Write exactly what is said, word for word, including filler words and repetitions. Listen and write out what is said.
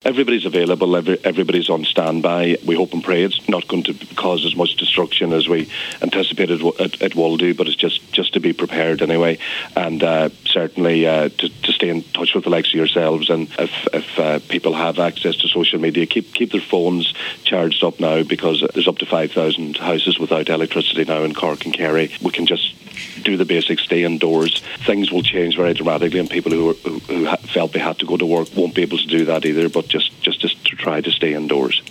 everybody's available, every, everybody's on standby. We hope and pray it's not going to cause as much destruction as we anticipated it, it will do, but it's just, just to be prepared anyway, and uh, certainly uh, to, to stay in touch with the likes of yourselves, and if, if uh, people have access to social media, keep keep their phones charged up now, because there's up to five thousand houses without electricity now in Cork and Kerry. We can just do the basics, stay indoors. Things will change very dramatically, and people who, who, who felt they had to go to work won't be able to do that either, but just, just, just to try to stay indoors.